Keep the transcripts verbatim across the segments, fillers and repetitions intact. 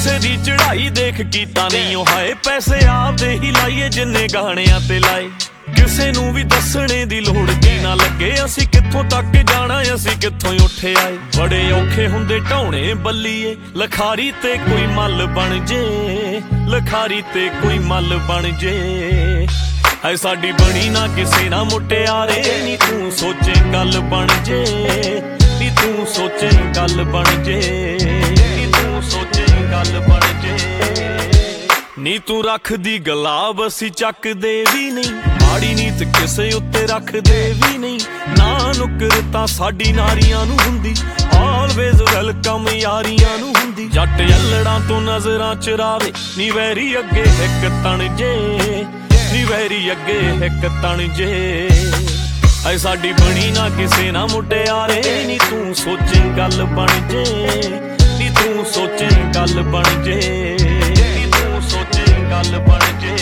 ਕਿਸੇ ਦੀ ਚੜਾਈ ਦੇਖ ਕੀਤਾ ਨਹੀਂ ਉਹ ਹਾਏ ਪੈਸੇ ਆਪਦੇ ਹੀ ਲਾਈਏ ਜਿੰਨੇ ਗਾਣਿਆਂ ਤੇ ਲਾਏ ਕਿਸੇ ਨੂੰ ਵੀ ਦੱਸਣੇ ਦੀ ਲੋੜ ਕੀ ਨਾ ਲੱਗੇ ਅਸੀਂ ਕਿੱਥੋਂ ਤੱਕ ਜਾਣਾ ਅਸੀਂ ਕਿੱਥੋਂ ਉੱਠ ਆਏ ਬੜੇ ਔਖੇ ਹੁੰਦੇ ਢਾਉਣੇ ਬੱਲੀਏ ਲਖਾਰੀ ਤੇ ਕੋਈ ਮੱਲ ਬਣ ਜੇ ਲਖਾਰੀ ਤੇ ਕੋਈ ਮੱਲ ਬਣ ਜੇ ਐ ਸਾਡੀ ਬਣੀ ਨਾ ਕਿਸੇ ਨਾ ਮੁਟਿਆਰੇ ਨੀ ਤੂੰ ਸੋਚੇ ਗੱਲ ਬਣ ਜੇ ਨੀ ਤੂੰ ਸੋਚੇ ਗੱਲ ਬਣ ਜੇ ਨੀ ਤੂੰ ਸੋਚੇ ਗੱਲ ਬਣ ਜੇ ਨੀ ਤੂੰ ਰੱਖਦੀ ਗੁਲਾਬ ਅਸੀਂ ਚੱਕਦੇ ਵੀ ਨਹੀਂ ਮਾੜੀ ਨੀਤ ਕਿਸੇ ਉੱਤੇ ਰੱਖਦੇ ਵੀ ਨਹੀਂ ਨਾ ਨੁਕਰ ਤਾਂ ਸਾਡੀ ਨਾਰੀਆਂ ਨੂੰ ਹੁੰਦੀ ਆਲਵੇਜ਼ ਵੈਲਕਮ ਯਾਰੀਆਂ ਨੂੰ ਹੁੰਦੀ ਜੱਟ ਯੱਲੜਾਂ ਤੋਂ ਨਜ਼ਰਾਂ ਚੁਰਾਵੇ ਨੀ ਵੈਰੀ ਅੱਗੇ ਇੱਕ ਤਣ ਜੇ ਨੀ ਵੈਰੀ ਅੱਗੇ ਇੱਕ ਤਣ ਜੇ ਐ ਸਾਡੀ ਬਣੀ ਨਾ ਕਿਸੇ ਨਾ ਮੁਟਿਆਰੇ ਨੀ ਤੂੰ ਸੋਚੇ ਗੱਲ ਬਣ ਜੇ ਨੀ ਤੂੰ ਸੋਚੇ ਗੱਲ ਬਣ ਜੇ ਨੀ ਤੂੰ ਸੋਚੇ ਗੱਲ ਬਣ ਜੇ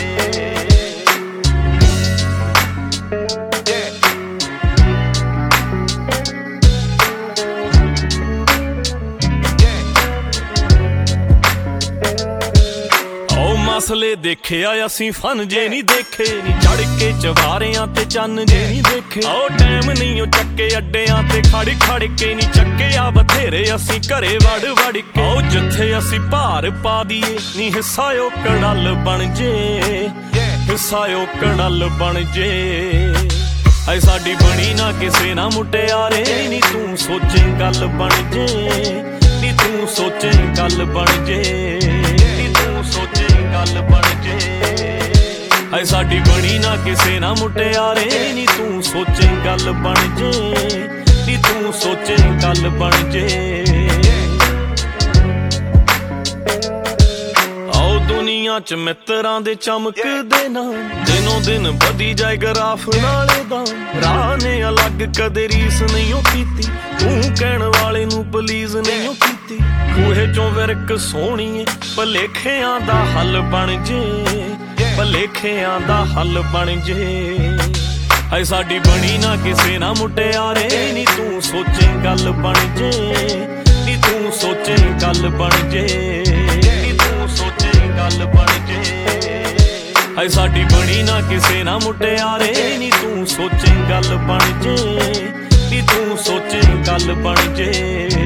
ਮਸਲੇ ਦੇਖਿਆ ਅਸੀਂ ਫਨ ਜੇ ਨਹੀਂ ਦੇਖੇ ਨੀ ਚੜ ਕੇ ਚਵਾਰਿਆਂ ਤੇ ਚੰਨ ਜੇ ਨਹੀਂ ਦੇਖੇ ਉਹ ਟਾਈਮ ਨਹੀਂ ਉਹ ਚੱਕੇ ਅੱਡਿਆਂ ਤੇ ਖੜ ਖੜ ਕੇ ਨੀ ਚੱਕਿਆ ਬਥੇਰੇ ਅਸੀਂ ਘਰੇ ਵੜ ਵੜ ਕੇ ਉਹ ਜਿੱਥੇ ਅਸੀਂ ਭਾਰ ਪਾ ਦੀਏ ਨੀ ਹਿੱਸਾ ਉਹ ਕੜਲ ਬਣ ਜੇ ਹਿੱਸਾ ਉਹ ਕੜਲ ਬਣ ਜੇ ਐ ਸਾਡੀ ਬਣੀ ਨਾ ਕਿਸੇ ਨਾ ਮੁਟਿਆਰੇ ਨੀ ਤੂੰ ਸੋਚੇ ਗੱਲ ਬਣ ਜੇ ਨੀ ਤੂੰ ਸੋਚੇ ਗੱਲ ਬਣ ਜੇ ਨੀ ਤੂੰ ਸੋਚੇ ਗੱਲ ਬਣ ਜੇ ਐ ਸਾਡੀ ਬਣੀ ਨਾ ਕਿਸੇ ਨਾ ਮੁਟਿਆਰੇ ਨੀ ਤੂੰ ਸੋਚੇ ਗੱਲ ਬਣ ਜੇ ਨੀ ਤੂੰ ਸੋਚੇ ਗੱਲ ਬਣ ਜੇ ਆਓ ਦੁਨੀਆ ਚ ਮਿੱਤਰਾਂ ਦੇ ਚਮਕਦੇ ਨਾ ਦਿਨੋਂ ਦਿਨ ਵਧੀ ਜਾਏ ਗਰਾਫ ਨਾਲੇ ਦਾ ਰਾਹ ਨੇ ਅਲੱਗ ਕਦੇ ਰੀਸ ਨਹੀਂ ਉਹ ਕੀਤੀ ਤੂੰ ਕਹਿਣ ਵਾਲੇ ਨੂੰ ਪਲੀਜ਼ ਨਹੀਂ ਉਹ ਕੀਤੀ ਖੂਹੇ ਚੋਂ ਵਿਰਕ ਸੋਹਣੀਏ ਭਲੇਖਿਆਂ ਦਾ ਹੱਲ ਬਣ ਜੇ ਭਲੇਖਿਆਂ ਦਾ ਹੱਲ ਬਣ ਜੇ ਐ ਸਾਡੀ ਬਣੀ ਨਾ ਕਿਸੇ ਨਾ ਮੁਟਿਆਰੇ ਨੀ ਤੂੰ ਸੋਚੇ ਗੱਲ ਬਣ ਜੇ ਨੀ ਤੂੰ ਸੋਚੇ ਗੱਲ ਬਣ ਜੇ ਨੀ ਤੂੰ ਸੋਚੇ ਗੱਲ ਬਣ ਜੇ ਐ ਸਾਡੀ ਬਣੀ ਨਾ ਕਿਸੇ ਨਾ ਮੁਟਿਆਰੇ ਨੀ ਤੂੰ ਸੋਚੇ ਗੱਲ ਬਣ ਜੇ ਨੀ ਤੂੰ ਸੋਚੇ ਗੱਲ ਬਣ ਜੇ